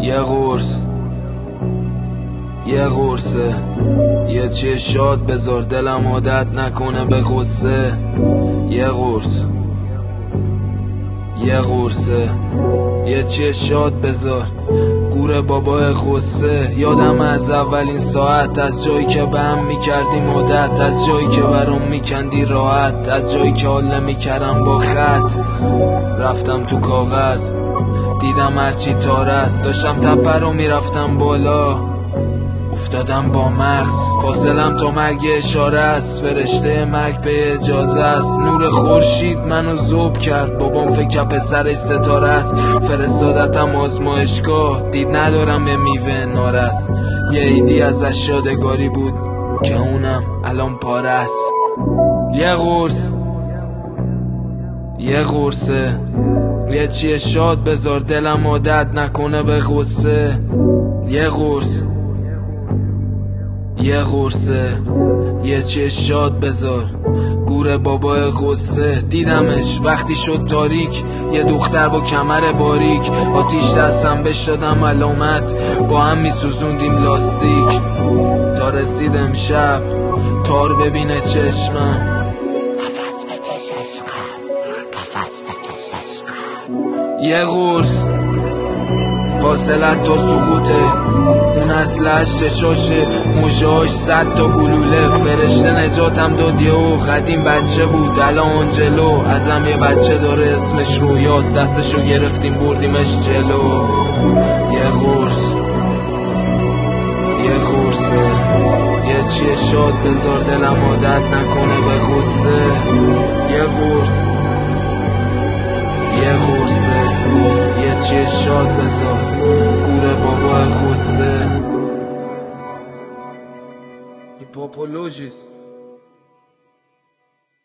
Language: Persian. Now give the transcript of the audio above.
یه قرص، یه قرصه، یه چیه شاد بذار دلم عادت نکنه به غصه. یه قرص، یه قرصه، یه چیه شاد بذار گور بابای غصه. یادم از اولین ساعت، از جایی که به هم میکردیم عادت، از جایی که برام میکندی راحت، از جایی که حال نمیکردم با خط. رفتم تو کاغذ دیدم هرچی تار است، داشتم تپه رو میرفتم بالا، افتادم با مغز. فاصلم تا مرگ اشاره است، فرشته مرگ به اجازه است. نور خورشید منو ذوب کرد، بابام فکر پسرش ستاره است. فرستادتم آزمایشگاه، دید ندارم به میوه نارست. یه عیدی ازش یادگاری بود که اونم الان پاره است. یه قرص، یه قرصه، یه چیه شاد بذار دلم عادت نکنه به غصه. یه قرص، یه قرصه، یه چیه شاد بذار گور بابای غصه. دیدمش وقتی شد تاریک، یه دختر با کمر باریک، آتیش دستم بش دادم علامت، با هم میسوزوندیم لاستیک. تا رسید امشب تار ببینه چشمم. نفس بکش عشقم، نفس بکش عشقم. یه قرص، فاصلت تا سقوطه، اون اصلش چشاشه، موشهاش 100 تا گلوله. فرشته نجاتم داد یهو، قدیم بچه بود الان آنجلو. ازم یه بچه داره اسمش رویاست، دستشو گرفتیم بردیمش جلو. یه قرص، یه قرصه، یه چیه شاد بذار دلم عادت نکنه به غصه. یه قرص، یه قرصه، یه چیه شاد بذار گور بابای غصه. هیپاپولوژیست